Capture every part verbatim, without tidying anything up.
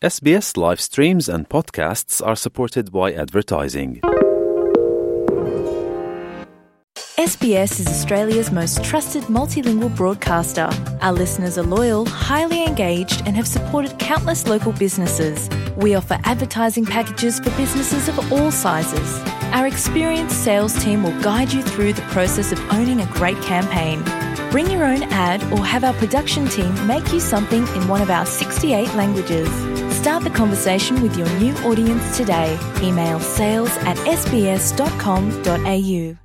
エスビーエス live streams and podcasts are supported by advertising. S B S is Australia's most trusted multilingual broadcaster. Our listeners are loyal, highly engaged, and have supported countless local businesses. We offer advertising packages for businesses of all sizes. Our experienced sales team will guide you through the process of owning a great campaign. Bring your own ad or have our production team make you something in one of our sixty-eight languages. Start the conversation with your new audience today. Email sales at s b s dot com dot a u.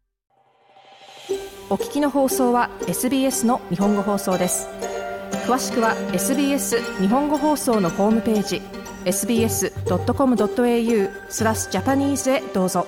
お聞きの放送は エスビーエス の日本語放送です。詳しくは エスビーエス 日本語放送のホームページ エスビーエスドットコムドットエーユー スラスジャパニーズへどうぞ。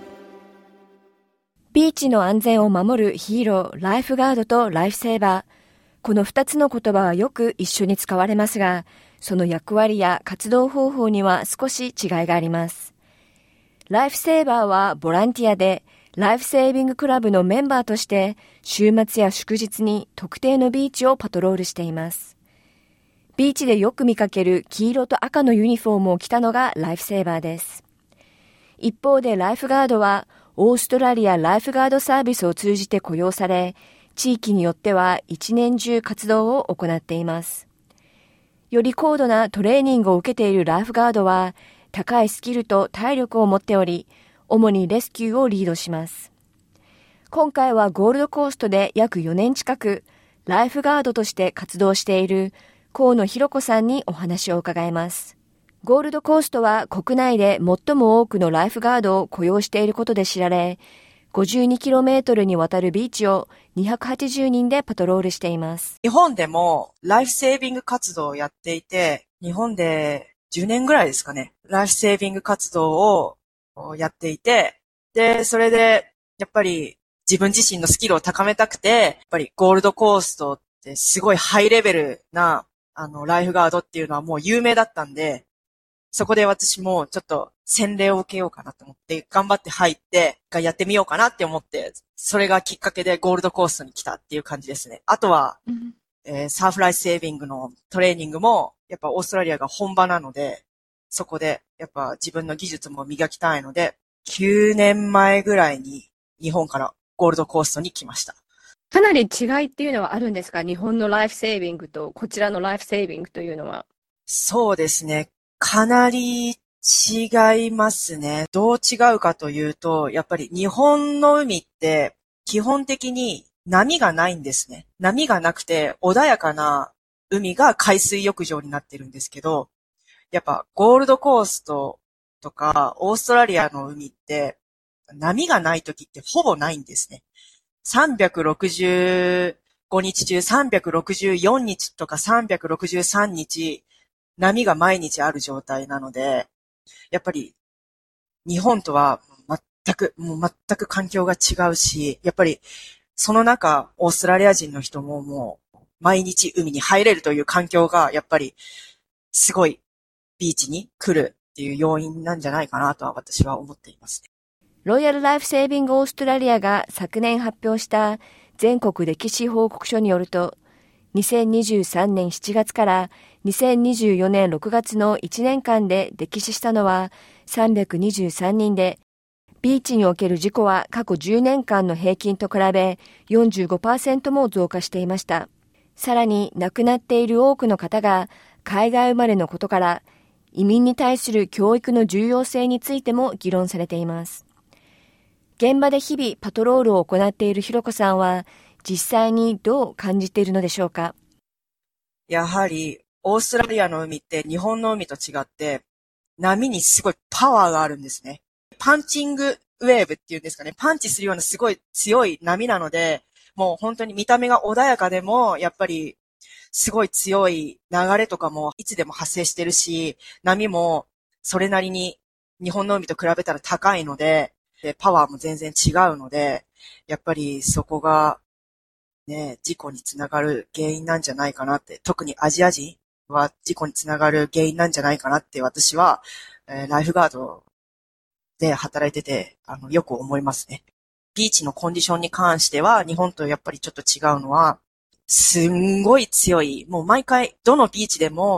ビーチの安全を守るヒーロー、ライフガードとライフセーバー。この二つの言葉はよく一緒に使われますが、その役割や活動方法には少し違いがあります。ライフセーバーはボランティアで、ライフセービングクラブのメンバーとして週末や祝日に特定のビーチをパトロールしています。ビーチでよく見かける黄色と赤のユニフォームを着たのがライフセーバーです。一方でライフガードはオーストラリアライフガードサービスを通じて雇用され、地域によっては一年中活動を行っています。より高度なトレーニングを受けているライフガードは高いスキルと体力を持っており、主にレスキューをリードします。今回はゴールドコーストで約よねん近くライフガードとして活動している河野博子さんにお話を伺います。ゴールドコーストは国内で最も多くのライフガードを雇用していることで知られ、ごじゅうにキロメートルにわたるビーチをにひゃくはちじゅうにんでパトロールしています。 日本でもライフセービング活動をやっていて、日本でじゅうねんぐらいですかね、ライフセービング活動をやっていて、で、それでやっぱり自分自身のスキルを高めたくて、やっぱりゴールドコーストってすごいハイレベルなあのライフガードっていうのはもう有名だったんで、そこで私もちょっと洗礼を受けようかなと思って頑張って入ってやってみようかなって思って、それがきっかけでゴールドコーストに来たっていう感じですね。あとは、うんえー、サーフライフセービングのトレーニングもやっぱオーストラリアが本場なので、そこでやっぱ自分の技術も磨きたいので、きゅうねんまえぐらいに日本からゴールドコーストに来ました。 かなり違いっていうのはあるんですか？日本のライフセービングとこちらのライフセービングというのは。 そうですね。かなり違いますね。どう違うかというと、やっぱり日本の海って基本的に波がないんですね。波がなくて穏やかな海が海水浴場になってるんですけど、やっぱゴールドコーストとかオーストラリアの海って波がない時ってほぼないんですね。さんびゃくろくじゅうごにち中さんびゃくろくじゅうよっかとかさんびゃくろくじゅうさんにち波が毎日ある状態なので、やっぱり日本とは全く、もう全く環境が違うし、やっぱりその中、オーストラリア人の人ももう毎日海に入れるという環境がやっぱりすごいビーチに来るっていう要因なんじゃないかなとは私は思っていますね。 ロイヤルライフセービングオーストラリアが昨年発表した全国歴史報告書によると、にせんにじゅうさんねんしちがつからにせんにじゅうよねんろくがつのいちねんかんで溺死したのはさんびゃくにじゅうさんにんで、ビーチにおける事故は過去じゅうねんかんの平均と比べ よんじゅうごパーセント も増加していました。さらに亡くなっている多くの方が海外生まれのことから、移民に対する教育の重要性についても議論されています。現場で日々パトロールを行っているひろこさんは、実際にどう感じているのでしょうか？ やはり、オーストラリアの海って日本の海と違って、波にすごいパワーがあるんですね。パンチングウェーブっていうんですかね。パンチするようなすごい強い波なので、もう本当に見た目が穏やかでも、やっぱりすごい強い流れとかもいつでも発生してるし、波もそれなりに日本の海と比べたら高いので、でパワーも全然違うので、やっぱりそこがね、事故につながる原因なんじゃないかなって、特にアジア人は事故につながる原因なんじゃないかなって私は、えー、ライフガードで働いてて、あの、よく思いますね。ビーチのコンディションに関しては、日本とやっぱりちょっと違うのは、すんごい強い、もう毎回、どのビーチでも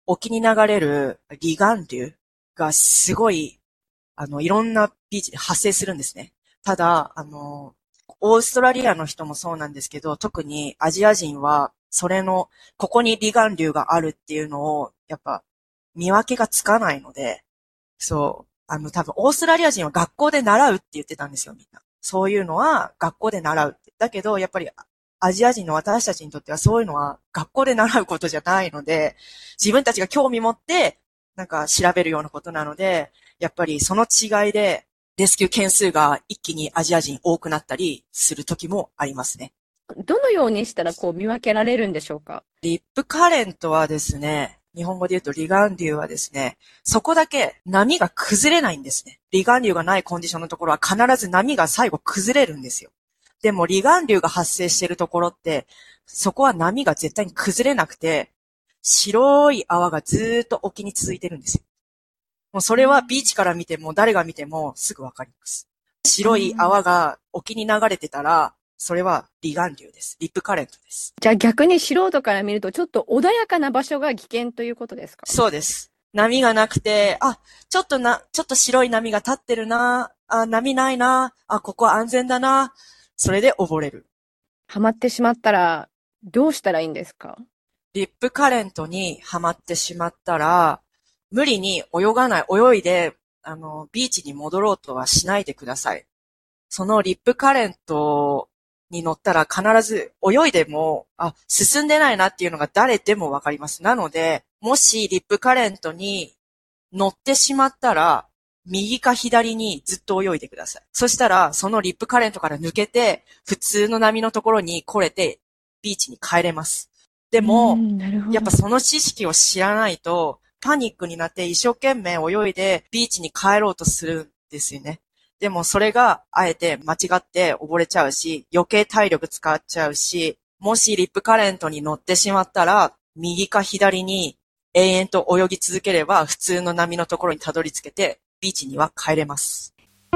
沖に流れる離岸流がすごい、あの、いろんなビーチで発生するんですね。ただ、あの、オーストラリアの人もそうなんですけど、特にアジア人は、それの、ここに離岸流があるっていうのを、やっぱ、見分けがつかないので、そう、あの、多分、オーストラリア人は学校で習うって言ってたんですよ、みんな。そういうのは学校で習うって。だけど、やっぱり、アジア人の私たちにとってはそういうのは学校で習うことじゃないので、自分たちが興味持って、なんか調べるようなことなので、やっぱりその違いで、レスキュー件数が一気にアジア人多くなったりする時もありますね。 どのようにしたらこう見分けられるんでしょうか？ リップカレントはですね、日本語で言うと離岸流はですね、そこだけ波が崩れないんですね。離岸流がないコンディションのところは必ず波が最後崩れるんですよ。でも離岸流が発生しているところって、そこは波が絶対に崩れなくて、白い泡がずーっと沖に続いてるんですよ。もうそれはビーチから見ても誰が見てもすぐわかります。白い泡が沖に流れてたら、それは離岸流です。リップカレントです。 じゃあ逆に素人から見るとちょっと穏やかな場所が危険ということですか？ そうです。波がなくて、あ、ちょっとな、ちょっと白い波が立ってるな、あ、波ないな、あ、ここは安全だな、それで溺れる。 ハマってしまったらどうしたらいいんですか？ リップカレントにはまってしまったら、無理に泳がない、泳いで、あの、ビーチに戻ろうとはしないでください。そのリップカレントに乗ったら必ず泳いでも、あ、進んでないなっていうのが誰でもわかります。なので、もしリップカレントに乗ってしまったら、右か左にずっと泳いでください。そしたら、そのリップカレントから抜けて、普通の波のところに来れて、ビーチに帰れます。でも、やっぱその知識を知らないと、パニックになって一生懸命泳いでビーチに帰ろうとするんですよね。でもそれがあえて間違って溺れちゃうし、余計体力使っちゃうし、もしリップカレントに乗ってしまったら、右か左に永遠と泳ぎ続ければ普通の波のところにたどり着けて、ビーチには帰れます。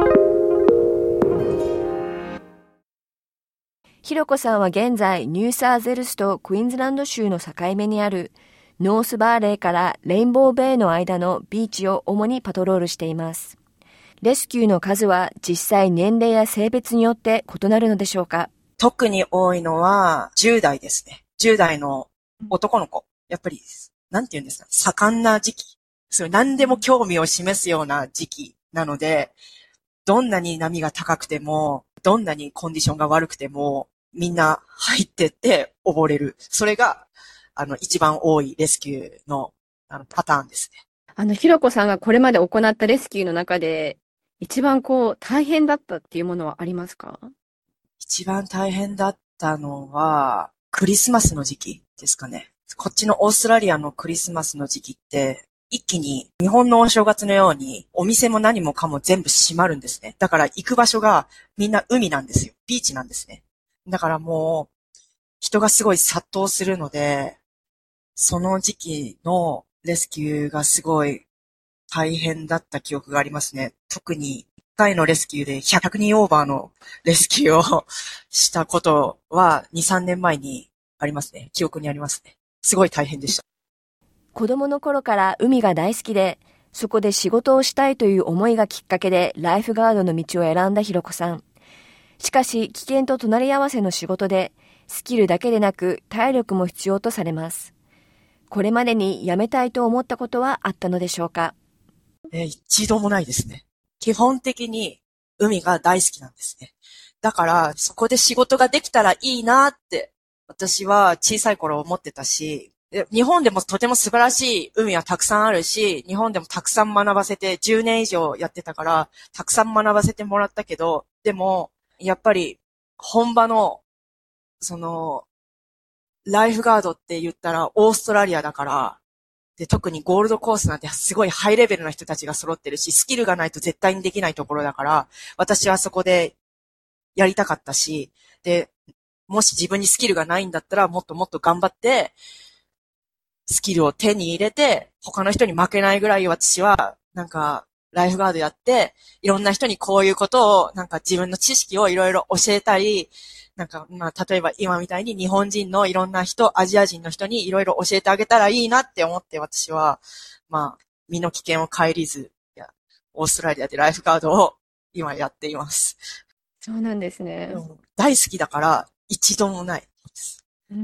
ひろこさんは現在ニューサーゼルスとクイーンズランド州の境目にあるノースバーレーからレインボーベイの間のビーチを主にパトロールしています。レスキューの数は実際年齢や性別によって異なるのでしょうか？ 特に多いのはじゅう代ですね。じゅう代の男の子。やっぱり、なんて言うんですか、盛んな時期。そう、何でも興味を示すような時期なので、どんなに波が高くても、どんなにコンディションが悪くても、みんな入ってって溺れる。それが、あの、一番多いレスキューの、あの、パターンですね。 あの、ひろこさんがこれまで行ったレスキューの中で、一番こう、大変だったっていうものはありますか？ 一番大変だったのは、クリスマスの時期ですかね。こっちのオーストラリアのクリスマスの時期って、一気に日本のお正月のようにお店も何もかも全部閉まるんですね。だから行く場所がみんな海なんですよ。ビーチなんですね。だからもう人がすごい殺到するので、その時期のレスキューがすごい大変だった記憶がありますね。特にいっかいのレスキューでひゃくにんオーバーのレスキューをしたことはに、さんねんまえにありますね。記憶にありますね。すごい大変でした。 子供の頃から海が大好きで、そこで仕事をしたいという思いがきっかけでライフガードの道を選んだひろこさん。しかし危険と隣り合わせの仕事でスキルだけでなく体力も必要とされます。これまでに辞めたいと思ったことはあったのでしょうか？ えー、一度もないですね。基本的に海が大好きなんですね。だからそこで仕事ができたらいいなって私は小さい頃思ってたし、日本でもとても素晴らしい海はたくさんあるし、日本でもたくさん学ばせて、じゅうねん以上やってたから、たくさん学ばせてもらったけど、でも、やっぱり、本場の、その、ライフガードって言ったら、オーストラリアだから、で、特にゴールドコースなんてすごいハイレベルな人たちが揃ってるし、スキルがないと絶対にできないところだから、私はそこでやりたかったし、で、もし自分にスキルがないんだったら、もっともっと頑張って、スキルを手に入れて、他の人に負けないぐらい私は、なんか、ライフガードやって、いろんな人にこういうことを、なんか自分の知識をいろいろ教えたり、 なんか、まあ、例えば今みたいに日本人のいろんな人、アジア人の人にいろいろ教えてあげたらいいなって思って私は、まあ、身の危険を顧みず、いや、オーストラリアでライフガードを今やっています。 そうなんですね。 大好きだから一度もないです。 うん。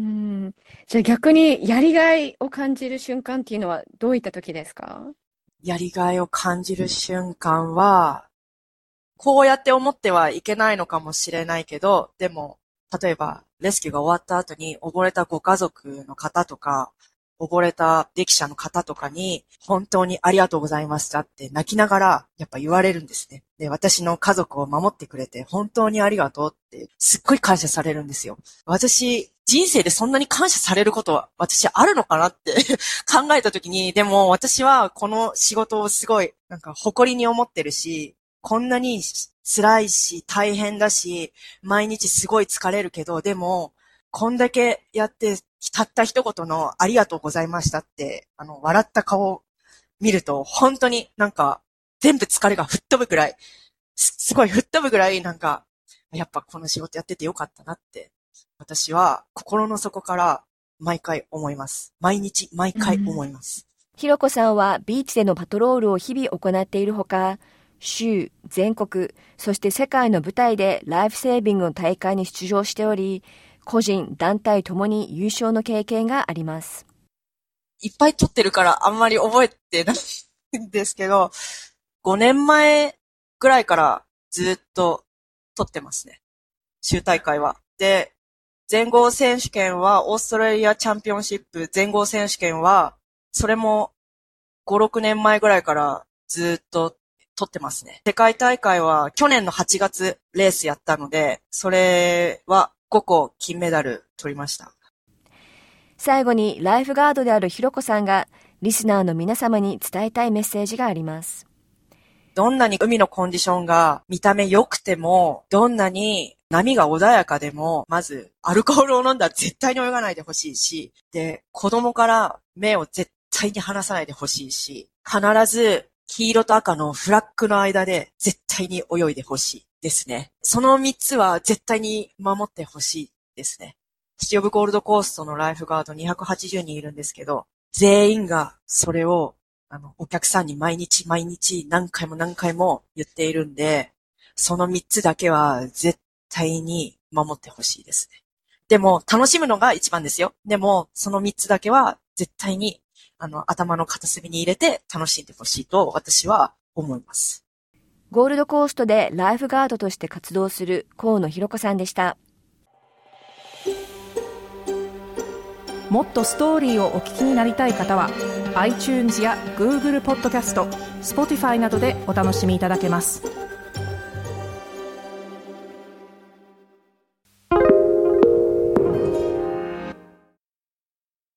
じゃあ逆にやりがいを感じる瞬間っていうのはどういった時ですか？ やりがいを感じる瞬間は、こうやって思ってはいけないのかもしれないけど、でも、例えば、レスキューが終わった後に溺れたご家族の方とか、溺れた溺者の方とかに、本当にありがとうございましたって泣きながら、やっぱ言われるんですね。で、私の家族を守ってくれて、本当にありがとうって、すっごい感謝されるんですよ。私、人生でそんなに感謝されることは、私あるのかなって考えたときに、でも私はこの仕事をすごい、なんか誇りに思ってるし、こんなに辛いし、大変だし、毎日すごい疲れるけど、でも、こんだけやって、たった一言のありがとうございましたって、あの、笑った顔を見ると、本当になんか、全部疲れが吹っ飛ぶくらい、す、すごい吹っ飛ぶくらい、なんか、やっぱこの仕事やっててよかったなって、私は心の底から毎回思います。毎日、毎回思います。 うん、ひろこさんはビーチでのパトロールを日々行っているほか、州、全国、そして世界の舞台でライフセービングの大会に出場しており、個人、団体ともに優勝の経験があります。 いっぱい撮ってるからあんまり覚えてないんですけど、ごねんまえぐらいからずっと撮ってますね。州大会は。で、全豪選手権は、オーストラリアチャンピオンシップ全豪選手権は、それもご、ろくねんまえぐらいからずっと撮ってますね。世界大会は去年のはちがつレースやったので、それはごこ金メダル取りました。 最後にライフガードであるひろこさんがリスナーの皆様に伝えたいメッセージがあります。 どんなに海のコンディションが見た目良くても、どんなに波が穏やかでも、まずアルコールを飲んだら絶対に泳がないでほしいし、で、子供から目を絶対に離さないでほしいし、必ず黄色と赤のフラッグの間で絶対に泳いでほしいですね。そのみっつは絶対に守ってほしいですね。シティオブゴールドコーストのライフガードにひゃくはちじゅうにんいるんですけど、全員がそれをあのお客さんに毎日毎日何回も何回も言っているんで、そのみっつだけは絶対に守ってほしいですね。でも楽しむのが一番ですよ。でもそのみっつだけは絶対にあの頭の片隅に入れて楽しんでほしいと私は思います。 ゴールドコーストでライフガードとして活動する河野ひろこさんでした。 もっとストーリーをお聞きになりたい方は iTunes や Google ポッドキャスト、Spotify などでお楽しみいただけます。